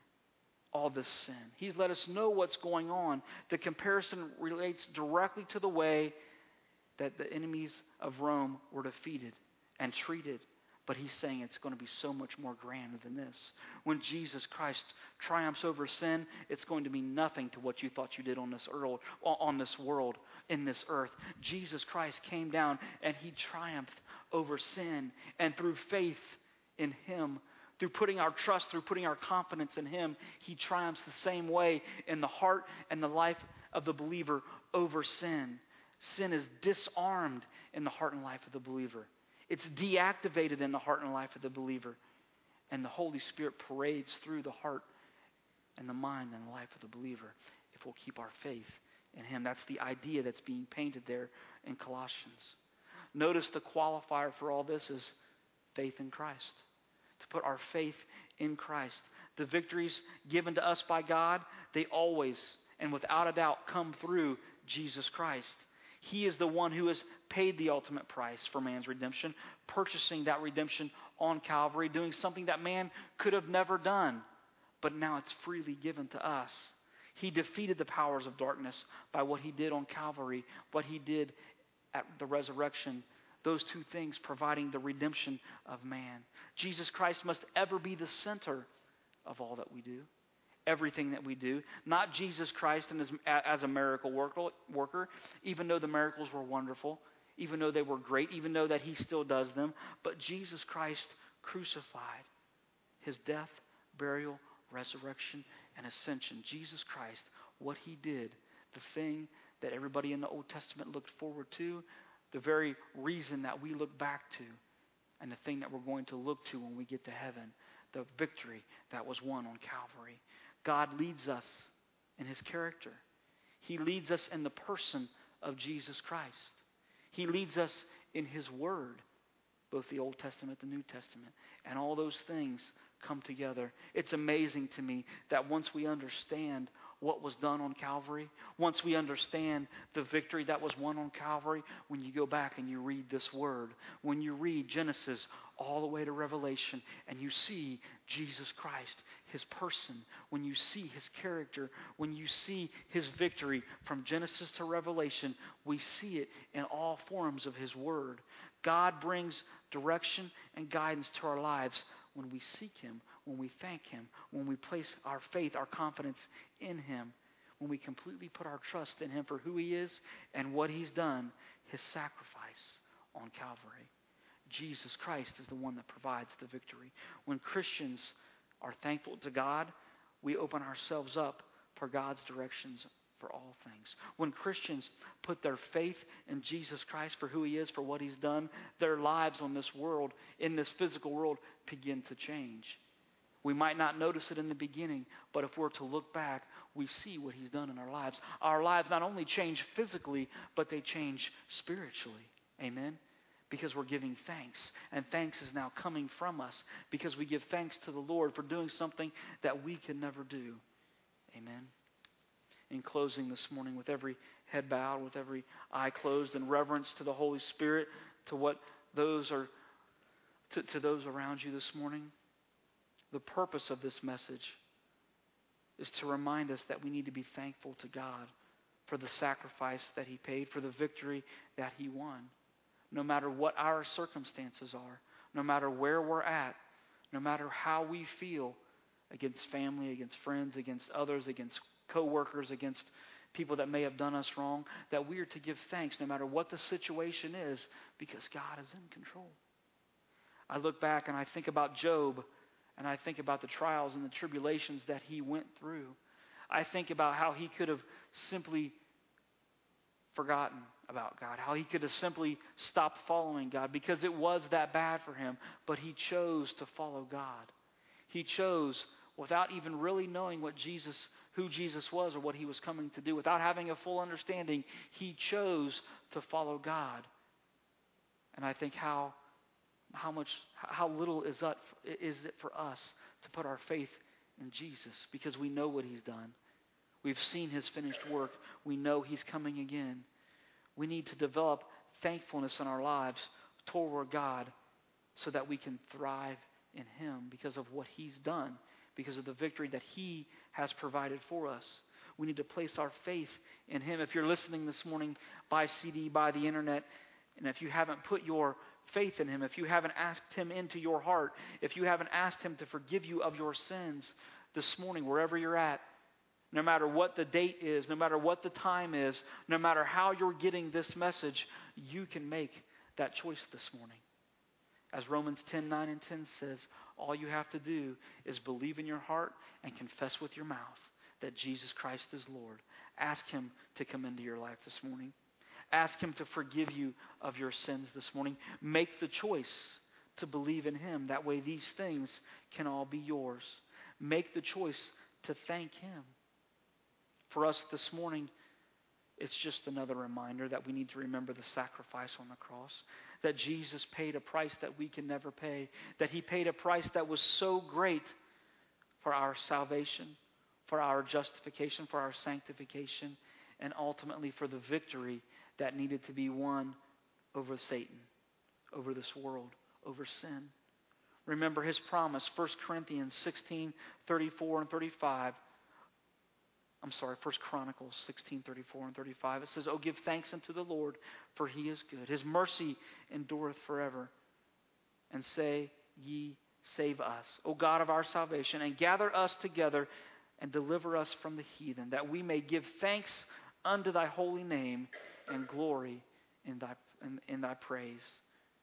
all this sin. He's let us know what's going on. The comparison relates directly to the way that the enemies of Rome were defeated and treated. But He's saying it's going to be so much more grand than this. When Jesus Christ triumphs over sin, it's going to mean nothing to what you thought you did on this world, in this earth. Jesus Christ came down and He triumphed over sin. And through faith in Him, through putting our trust, through putting our confidence in Him, He triumphs the same way in the heart and the life of the believer over sin. Sin is disarmed in the heart and life of the believer. It's deactivated in the heart and life of the believer. And the Holy Spirit parades through the heart and the mind and the life of the believer if we'll keep our faith in Him. That's the idea that's being painted there in Colossians. Notice the qualifier for all this is faith in Christ. To put our faith in Christ. The victories given to us by God, they always and without a doubt come through Jesus Christ. He is the one who has paid the ultimate price for man's redemption, purchasing that redemption on Calvary, doing something that man could have never done. But now it's freely given to us. He defeated the powers of darkness by what He did on Calvary, what He did at the resurrection, those two things providing the redemption of man. Jesus Christ must ever be the center of all that we do, everything that we do. Not Jesus Christ as a miracle worker, even though the miracles were wonderful, even though they were great, even though that he still does them, but Jesus Christ crucified, his death, burial, resurrection, and ascension. Jesus Christ, what he did, the thing that everybody in the Old Testament looked forward to, the very reason that we look back to, and the thing that we're going to look to when we get to heaven, the victory that was won on Calvary. God leads us in his character. He leads us in the person of Jesus Christ. He leads us in his word, both the Old Testament and the New Testament. And all those things come together. It's amazing to me that once we understand what was done on Calvary, once we understand the victory that was won on Calvary, when you go back and you read this word, when you read Genesis all the way to Revelation, and you see Jesus Christ, his person, when you see his character, when you see his victory from Genesis to Revelation, we see it in all forms of his word. God brings direction and guidance to our lives when we seek him, when we thank him, when we place our faith, our confidence in him, when we completely put our trust in him for who he is and what he's done, his sacrifice on Calvary. Jesus Christ is the one that provides the victory. When Christians are thankful to God, we open ourselves up for God's directions for all things. When Christians put their faith in Jesus Christ for who he is, for what he's done, their lives on this world, in this physical world, begin to change. We might not notice it in the beginning, but if we're to look back, we see what he's done in our lives. Our lives not only change physically, but they change spiritually. Amen? Because we're giving thanks. And thanks is now coming from us because we give thanks to the Lord for doing something that we could never do. Amen? In closing this morning, with every head bowed, with every eye closed, in reverence to the Holy Spirit, to what those are, to those around you this morning, the purpose of this message is to remind us that we need to be thankful to God for the sacrifice that he paid, for the victory that he won. No matter what our circumstances are, no matter where we're at, no matter how we feel against family, against friends, against others, against co-workers, against people that may have done us wrong, that we are to give thanks no matter what the situation is, because God is in control. I look back and I think about Job, and I think about the trials and the tribulations that he went through. I think about how he could have simply forgotten about God, how he could have simply stopped following God because it was that bad for him, but he chose to follow God. He chose, without even really knowing who Jesus was or what he was coming to do, without having a full understanding, he chose to follow God. And I think how little is it for us to put our faith in Jesus, because we know what he's done. We've seen his finished work. We know he's coming again. We need to develop thankfulness in our lives toward God so that we can thrive in him because of what he's done, because of the victory that he has provided for us. We need to place our faith in him. If you're listening this morning by CD, by the internet, and if you haven't put your faith in him, if you haven't asked him into your heart, if you haven't asked him to forgive you of your sins this morning, wherever you're at, no matter what the date is, no matter what the time is, no matter how you're getting this message, you can make that choice this morning. As Romans 10:9 and 10 says, all you have to do is believe in your heart and confess with your mouth that Jesus Christ is Lord. Ask him to come into your life this morning. Ask him to forgive you of your sins this morning. Make the choice to believe in him. That way these things can all be yours. Make the choice to thank him. For us this morning, it's just another reminder that we need to remember the sacrifice on the cross, that Jesus paid a price that we can never pay, that he paid a price that was so great for our salvation, for our justification, for our sanctification, and ultimately for the victory that needed to be won over Satan, over this world, over sin. Remember his promise, 1 Corinthians 16:34 and 35. First Chronicles 16:34 and 35. It says, "Oh, give thanks unto the Lord, for He is good. His mercy endureth forever. And say ye, save us, O God of our salvation, and gather us together and deliver us from the heathen, that we may give thanks unto thy holy name and glory in thy praise."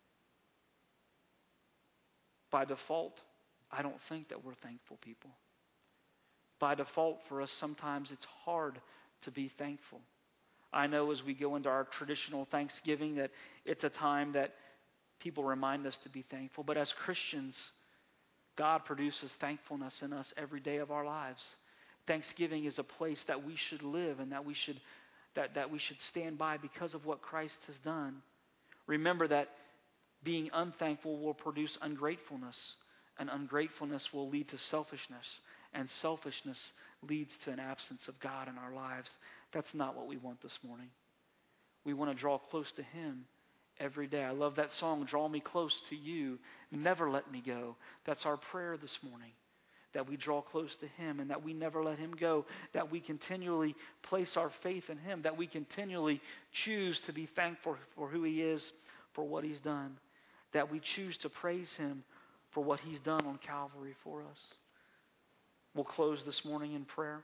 By default, I don't think that we're thankful people. By default, for us, sometimes it's hard to be thankful. I know as we go into our traditional Thanksgiving that it's a time that people remind us to be thankful. But as Christians, God produces thankfulness in us every day of our lives. Thanksgiving is a place that we should live and that we should stand by because of what Christ has done. Remember that being unthankful will produce ungratefulness, and ungratefulness will lead to selfishness, and selfishness leads to an absence of God in our lives. That's not what we want this morning. We want to draw close to Him every day. I love that song, "Draw Me Close to You, Never Let Me Go." That's our prayer this morning, that we draw close to Him and that we never let Him go, that we continually place our faith in Him, that we continually choose to be thankful for who He is, for what He's done, that we choose to praise Him for what He's done on Calvary for us. We'll close this morning in prayer.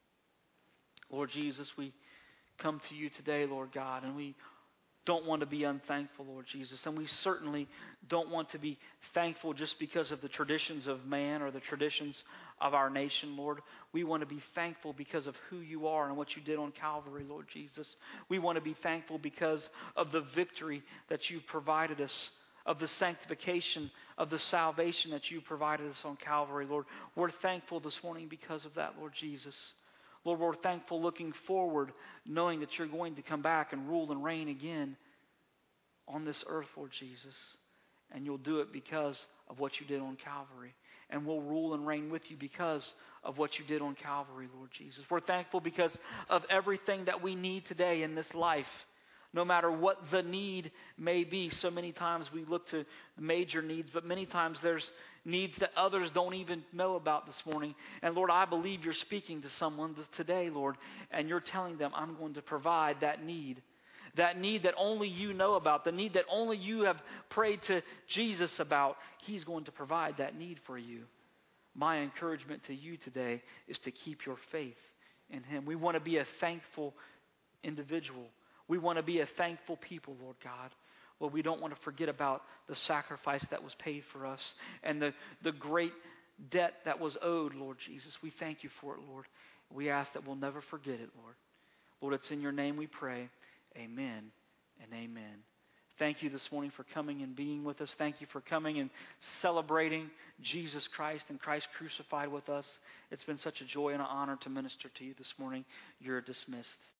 Lord Jesus, we come to You today, Lord God, and we don't want to be unthankful, Lord Jesus. And we certainly don't want to be thankful just because of the traditions of man or the traditions of our nation, Lord. We want to be thankful because of who You are and what You did on Calvary, Lord Jesus. We want to be thankful because of the victory that You provided us, of the sanctification, of the salvation that You provided us on Calvary, Lord. We're thankful this morning because of that, Lord Jesus. Lord, we're thankful looking forward, knowing that You're going to come back and rule and reign again on this earth, Lord Jesus. And You'll do it because of what You did on Calvary. And we'll rule and reign with You because of what You did on Calvary, Lord Jesus. We're thankful because of everything that we need today in this life, no matter what the need may be. So many times we look to major needs, but many times there's needs that others don't even know about this morning. And Lord, I believe You're speaking to someone today, Lord, and You're telling them, I'm going to provide that need that only You know about, the need that only You have prayed to Jesus about. He's going to provide that need for you. My encouragement to you today is to keep your faith in Him. We want to be a thankful individual. We want to be a thankful people, Lord God. Lord, we don't want to forget about the sacrifice that was paid for us and the great debt that was owed, Lord Jesus. We thank You for it, Lord. We ask that we'll never forget it, Lord. Lord, it's in Your name we pray. Amen and amen. Thank You this morning for coming and being with us. Thank You for coming and celebrating Jesus Christ and Christ crucified with us. It's been such a joy and an honor to minister to you this morning. You're dismissed.